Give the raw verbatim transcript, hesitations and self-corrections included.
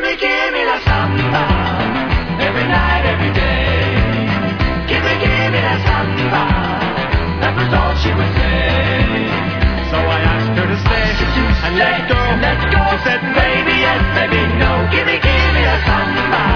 Gimme, gimme la samba, every night, every day. Gimme, gimme la samba, that was all she would say. So I asked her to stay and let go. Let go. She said, baby, yes, baby, no. Gimme, gimme la samba.